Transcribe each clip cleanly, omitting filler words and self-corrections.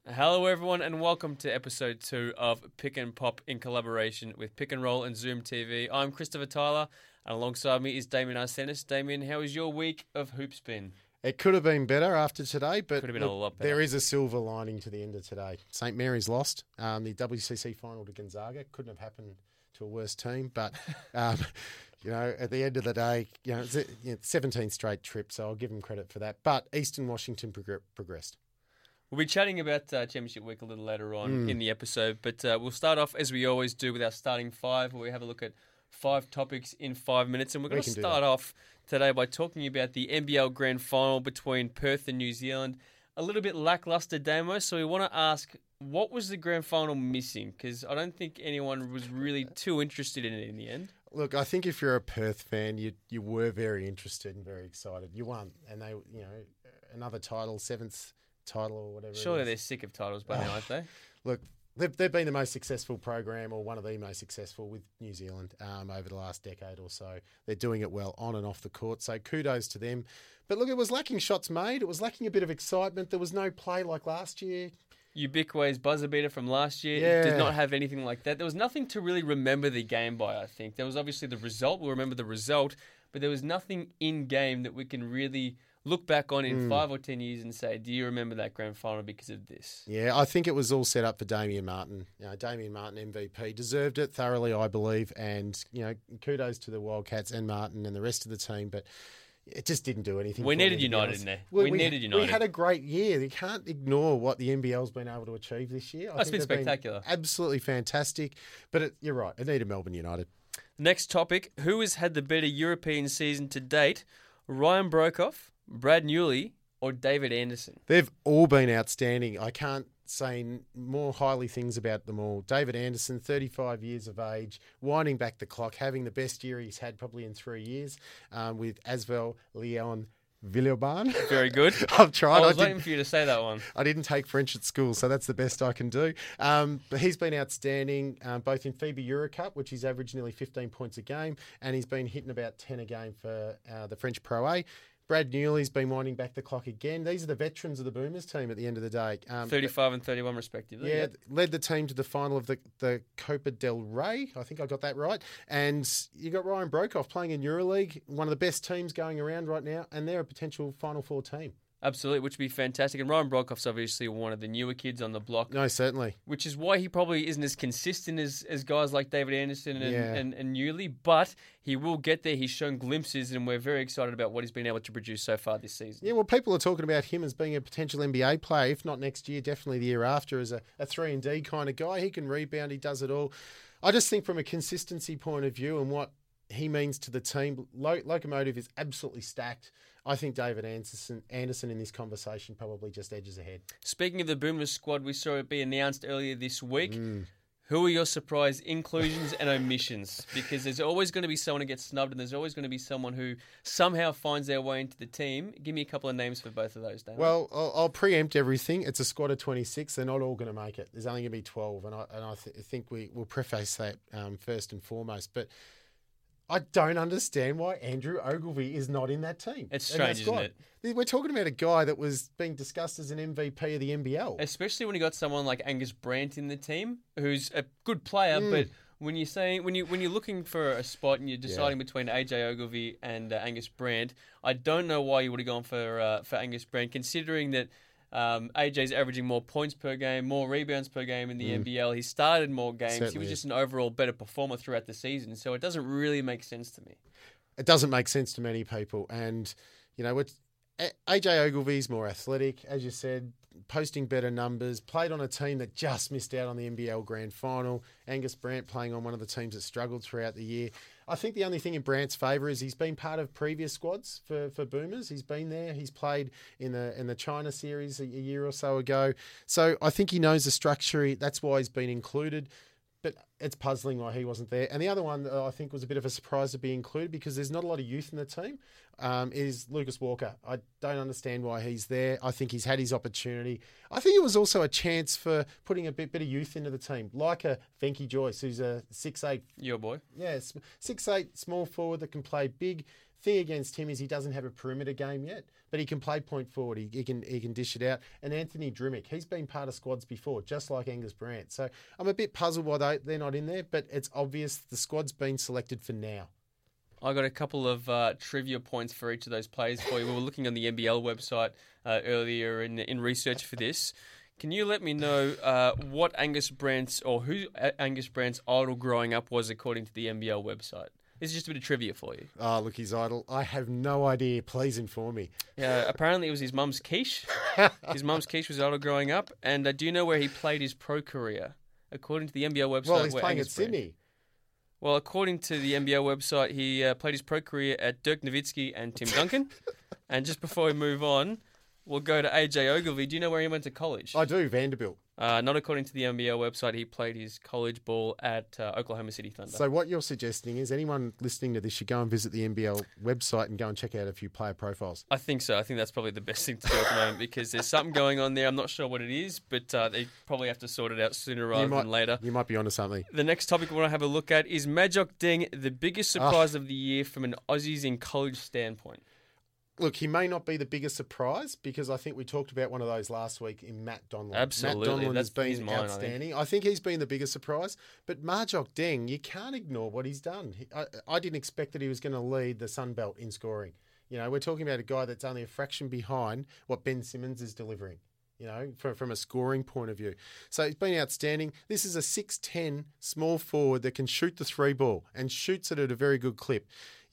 Hello everyone and welcome to episode 2 of Pick and Pop in collaboration with Pick and Roll and Zoom TV. I'm Christopher Tyler and alongside me is Damien Arsenis. Damien, how was your week of hoops been? It could have been better after today, but Could have been a lot better. There is a silver lining to the end of today. St Mary's lost the WCC final to Gonzaga. Couldn't have happened to a worse team, but at the end of the day, it's 17 straight trip, so I'll give them credit for that. But Eastern Washington progressed. We'll be chatting about Championship Week a little later on in the episode, but we'll start off as we always do with our starting five, where we have a look at 5 topics in 5 minutes. And we're going to start off today by talking about the NBL Grand Final between Perth and New Zealand. A little bit lackluster, Damo, so we want to ask, what was the Grand Final missing? Because I don't think anyone was really too interested in it in the end. Look, I think if you're a Perth fan, you were very interested and very excited. You won, and they, another title, 7th title or whatever. Surely they're sick of titles by now, aren't they? Look, they've been the most successful program, or one of the most successful with New Zealand over the last decade or so. They're doing it well on and off the court, so kudos to them. But look, it was lacking shots made. It was lacking a bit of excitement. There was no play like last year. Ubique's buzzer beater from last year did not have anything like that. There was nothing to really remember the game by, I think. There was obviously the result. We'll remember the result. But there was nothing in-game that we can really look back on in 5 or 10 years and say, do you remember that grand final because of this? Yeah, I think it was all set up for Damian Martin. Damian Martin, MVP, deserved it thoroughly, I believe. And, kudos to the Wildcats and Martin and the rest of the team. But it just didn't do anything. We needed United in there. We needed United. We had a great year. You can't ignore what the NBL's been able to achieve this year. It's been spectacular. Absolutely fantastic. But you're right. It needed Melbourne United. Next topic. Who has had the better European season to date? Ryan Broekhoff, Brad Newley, or David Anderson? They've all been outstanding. I can't say more highly things about them all. David Anderson, 35 years of age, winding back the clock, having the best year he's had probably in 3 years with Asvel Leon Villeurbanne. Very good. I've tried. I was waiting for you to say that one. I didn't take French at school, so that's the best I can do. But he's been outstanding, both in FIBA Eurocup, which he's averaged nearly 15 points a game, and he's been hitting about 10 a game for the French Pro A. Brad Newley's been winding back the clock again. These are the veterans of the Boomers team at the end of the day. 35 and 31 respectively. Yeah, led the team to the final of the Copa del Rey. I think I got that right. And you got Ryan Broekhoff playing in EuroLeague, one of the best teams going around right now, and they're a potential Final Four team. Absolutely, which would be fantastic. And Ryan Broekhoff's obviously one of the newer kids on the block. No, certainly. Which is why he probably isn't as consistent as guys like David Anderson and Newley, but he will get there. He's shown glimpses, and we're very excited about what he's been able to produce so far this season. Yeah, well, people are talking about him as being a potential NBA player, if not next year, definitely the year after, as a 3-and-D kind of guy. He can rebound, he does it all. I just think from a consistency point of view and what he means to the team, Locomotive is absolutely stacked. I think David Anderson in this conversation probably just edges ahead. Speaking of the Boomers squad, we saw it be announced earlier this week. Who are your surprise inclusions and omissions? Because there's always going to be someone who gets snubbed, and there's always going to be someone who somehow finds their way into the team. Give me a couple of names for both of those, Dan. Well, I'll preempt everything. It's a squad of 26. They're not all going to make it. There's only going to be 12, and I think we'll preface that first and foremost. But I don't understand why Andrew Ogilvy is not in that team. It's strange, isn't it? We're talking about a guy that was being discussed as an MVP of the NBL. Especially when you got someone like Angus Brandt in the team, who's a good player, but when you're looking for a spot and you're deciding between AJ Ogilvy and Angus Brandt, I don't know why you would have gone for Angus Brandt, considering that AJ's averaging more points per game, more rebounds per game in the NBL. He started more games. Certainly he was is. just an overall better performer throughout the season. So it doesn't really make sense to me. It doesn't make sense to many people. And, AJ Ogilvy's more athletic, as you said, posting better numbers, played on a team that just missed out on the NBL Grand Final. Angus Brandt playing on one of the teams that struggled throughout the year. I think the only thing in Brandt's favour is he's been part of previous squads for Boomers. He's been there. He's played in the China series a year or so ago. So I think he knows the structure. That's why he's been included. But it's puzzling why he wasn't there. And the other one I think was a bit of a surprise to be included because there's not a lot of youth in the team, is Lucas Walker. I don't understand why he's there. I think he's had his opportunity. I think it was also a chance for putting a bit of youth into the team, like a Venky Joyce, who's a 6'8". Your boy. Yeah, 6'8", small forward that can play big. Thing against him is he doesn't have a perimeter game yet. but he can play point forward. He can dish it out. And Anthony Drimmick, he's been part of squads before, just like Angus Brandt. So I'm a bit puzzled why they're not in there, but it's obvious the squad's been selected for now. I got a couple of trivia points for each of those players for you. We were looking on the NBL website earlier in research for this. Can you let me know what Angus Brandt's or who Angus Brandt's idol growing up was according to the NBL website? This is just a bit of trivia for you. Oh, look, his idol. I have no idea. Please inform me. Yeah, apparently it was his mum's quiche. His mum's quiche was his idol growing up. And do you know where he played his pro career? According to the NBL website. Well, he's playing at Sydney. Well, according to the NBL website, he played his pro career at Dirk Nowitzki and Tim Duncan. And just before we move on, we'll go to AJ Ogilvy. Do you know where he went to college? I do, Vanderbilt. Not according to the NBL website. He played his college ball at Oklahoma City Thunder. So what you're suggesting is anyone listening to this should go and visit the NBL website and go and check out a few player profiles. I think so. I think that's probably the best thing to do at the moment because there's something going on there. I'm not sure what it is, but they probably have to sort it out sooner rather than later. You might be onto something. The next topic we want to have a look at is Majok Deng, the biggest surprise of the year from an Aussies in college standpoint. Look, he may not be the biggest surprise because I think we talked about one of those last week in Matt Donlan. Absolutely. Matt Donlan has been outstanding. I think he's been the biggest surprise. But Majok Deng, you can't ignore what he's done. I didn't expect that he was going to lead the Sunbelt in scoring. You know, we're talking about a guy that's only a fraction behind what Ben Simmons is delivering, you know, from a scoring point of view. So he's been outstanding. This is a 6'10" small forward that can shoot the three ball and shoots it at a very good clip.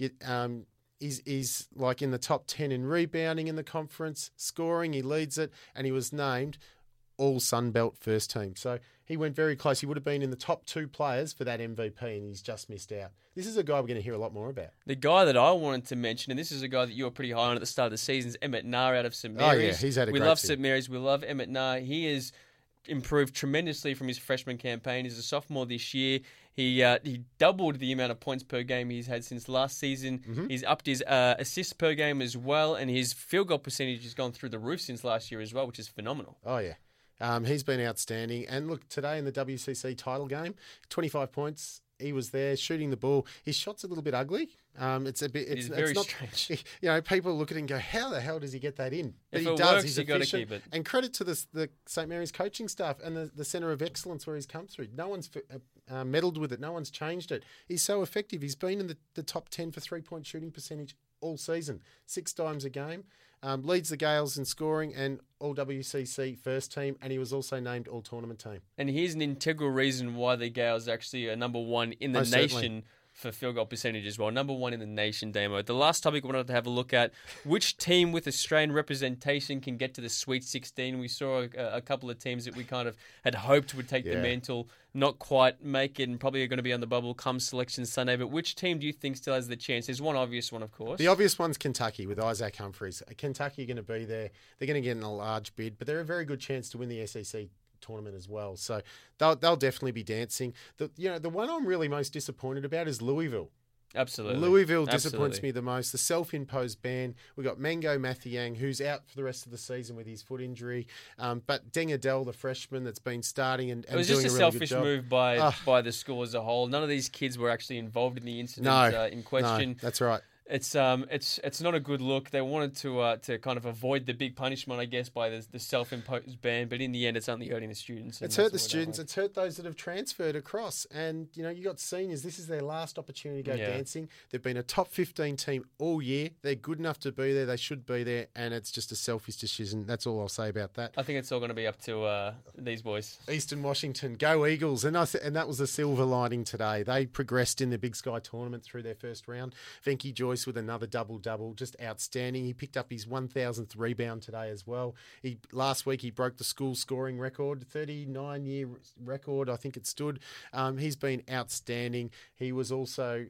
He's like in the top 10 in rebounding in the conference, scoring, he leads it, and he was named all Sunbelt first team. So he went very close. He would have been in the top 2 players for that MVP, and he's just missed out. This is a guy we're going to hear a lot more about. The guy that I wanted to mention, and this is a guy that you were pretty high on at the start of the season, is Emmett Nair out of St. Mary's. Oh, yeah, he's had a great We love season. St. Mary's. We love Emmett Nair. He is improved tremendously from his freshman campaign. He's a sophomore this year. He doubled the amount of points per game he's had since last season. Mm-hmm. He's upped his assists per game as well, and his field goal percentage has gone through the roof since last year as well, which is phenomenal. Oh, yeah. He's been outstanding. And look, today in the WCC title game, 25 points. He was there shooting the ball. His shot's a little bit ugly. It's very not strange. You know, people look at it and go, "How the hell does he get that in?" But if he it does. Works, he's you got to efficient. keep it. And credit to the St. Mary's coaching staff and the centre of excellence where he's come through. No one's meddled with it. No one's changed it. He's so effective. He's been in the top 10 for 3-point shooting percentage all season, 6 times a game. Leads the Gales in scoring and all WCC first team, and he was also named all tournament team. And here's an integral reason why the Gales actually are number 1 in the nation. Certainly. For field goal percentage as well. Number 1 in the nation, Damo. The last topic we wanted to have a look at, which team with Australian representation can get to the Sweet 16? We saw a couple of teams that we kind of had hoped would take the mantle, not quite make it, and probably are going to be on the bubble come Selection Sunday. But which team do you think still has the chance? There's one obvious one, of course. The obvious one's Kentucky with Isaac Humphries. Kentucky are going to be there. They're going to get in a large bid, but they're a very good chance to win the SEC tournament as well. So they'll definitely be dancing. The one I'm really most disappointed about is Louisville. Absolutely. Louisville disappoints me the most. The self-imposed ban. We've got Mango Mathiang, who's out for the rest of the season with his foot injury. But Deng Adel, the freshman that's been starting and doing a really good job. It was just a selfish move by the school as a whole. None of these kids were actually involved in the incident in question. No, that's right. It's not a good look. They wanted to kind of avoid the big punishment, I guess, by the self-imposed ban. But in the end, it's only hurting the students. It's hurt the students. It's hurt those that have transferred across. And you know, you got seniors. This is their last opportunity to go dancing. They've been a top 15 team all year. They're good enough to be there. They should be there. And it's just a selfish decision. That's all I'll say about that. I think it's all going to be up to these boys. Eastern Washington, go Eagles! And that was the silver lining today. They progressed in the Big Sky tournament through their first round. Venky Joyce with another double-double, just outstanding. He picked up his 1,000th rebound today as well. Last week he broke the school scoring record, 39-year record, I think it stood. He's been outstanding. He was also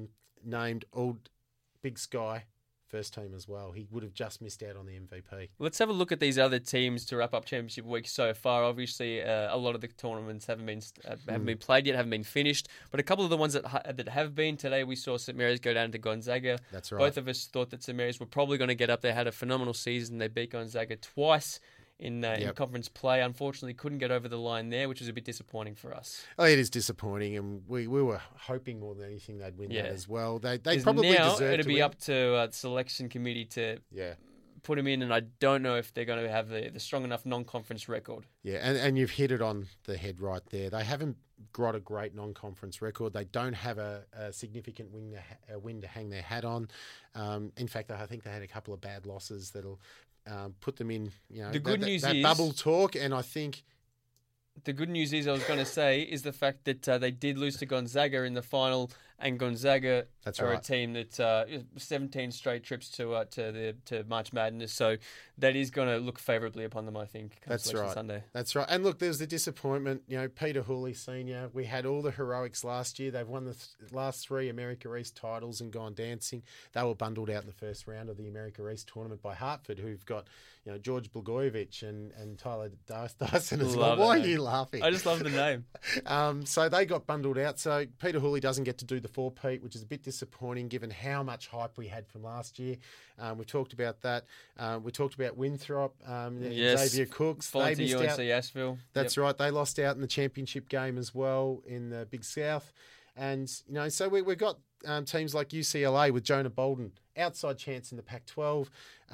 named All Big Sky first team as well. He would have just missed out on the MVP. Let's have a look at these other teams to wrap up Championship Week so far. Obviously, a lot of the tournaments haven't been played yet, haven't been finished. But a couple of the ones that have been today, we saw St. Mary's go down to Gonzaga. That's right. Both of us thought that St. Mary's were probably going to get up there, had a phenomenal season. They beat Gonzaga twice in conference play. Unfortunately, couldn't get over the line there, which was a bit disappointing for us. Oh, it is disappointing, and we were hoping more than anything they'd win that as well. They probably now deserve it'll to be win. up to the selection committee to put him in, and I don't know if they're going to have the strong enough non-conference record. Yeah, and you've hit it on the head right there. They haven't got a great non-conference record. They don't have a significant win to hang their hat on. In fact, I think they had a couple of bad losses that'll put them in, the good news is bubble talk, and I think... The good news is, I was going to say, is the fact that they did lose to Gonzaga in the final, and Gonzaga are a team that 17 straight trips to March Madness, so that is going to look favourably upon them, I think. That's right. Sunday. That's right. And look, there's the disappointment. Peter Hooley Senior. We had all the heroics last year. They've won the last 3 America East titles and gone dancing. They were bundled out in the first round of the America East tournament by Hartford, who've got George Blagojevich and Tyler Dyson as well. Why are you laughing? I just love the name. So they got bundled out. So Peter Hooley doesn't get to do the 4-peat, which is a bit disappointing given how much hype we had from last year. We talked about that. We talked about Winthrop, Xavier Cooks. They missed UNC out. Asheville. That's right. They lost out in the championship game as well in the Big South. And, so we've got teams like UCLA with Jonah Bolden, outside chance in the Pac-12.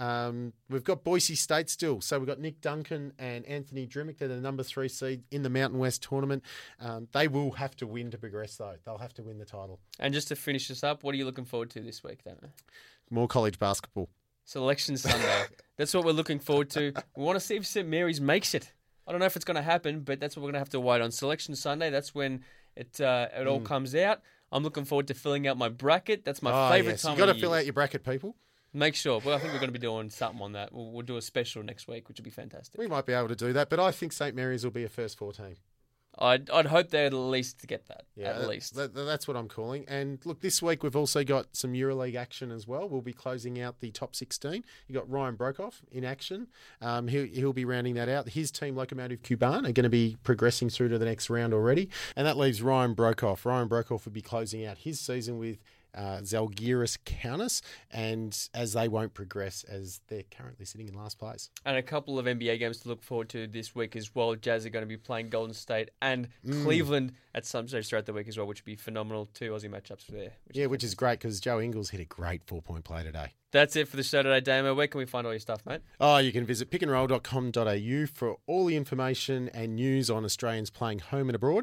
We've got Boise State still. So we've got Nick Duncan and Anthony Drimmick. They're the number 3 seed in the Mountain West tournament. They will have to win to progress, though. They'll have to win the title. And just to finish this up, what are you looking forward to this week, Damo? More college basketball. Selection Sunday. That's what we're looking forward to. We want to see if St. Mary's makes it. I don't know if it's going to happen, but that's what we're going to have to wait on. Selection Sunday, that's when it all comes out. I'm looking forward to filling out my bracket. That's my favourite time of year. You've got to fill out your bracket, people. Make sure. Well, I think we're going to be doing something on that. We'll do a special next week, which will be fantastic. We might be able to do that, but I think St. Mary's will be a first 14. I'd hope they'd at least get that. Yeah, at least. That's what I'm calling. And look, this week we've also got some EuroLeague action as well. We'll be closing out the top 16. You got Ryan Brokoff in action. He'll be rounding that out. His team, Lokomotiv Kuban, are going to be progressing through to the next round already. And that leaves Ryan Brokoff. Ryan Brokoff will be closing out his season with Zalgiris Kaunas, and as they won't progress as they're currently sitting in last place. And a couple of NBA games to look forward to this week as well. Jazz are going to be playing Golden State and Cleveland at some stage throughout the week as well, which would be phenomenal. 2 Aussie matchups there. Which is great because Joe Ingles hit a great 4-point play today. That's it for the show today, Damo. Where can we find all your stuff, mate? You can visit pickandroll.com.au for all the information and news on Australians playing home and abroad.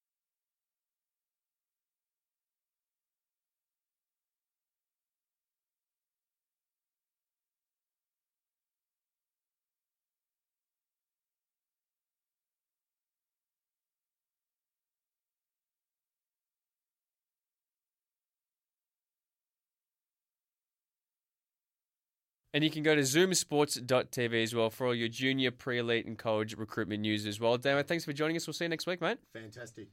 And you can go to zoomsports.tv as well for all your junior, pre-elite and college recruitment news as well. Damo, thanks for joining us. We'll see you next week, mate. Fantastic.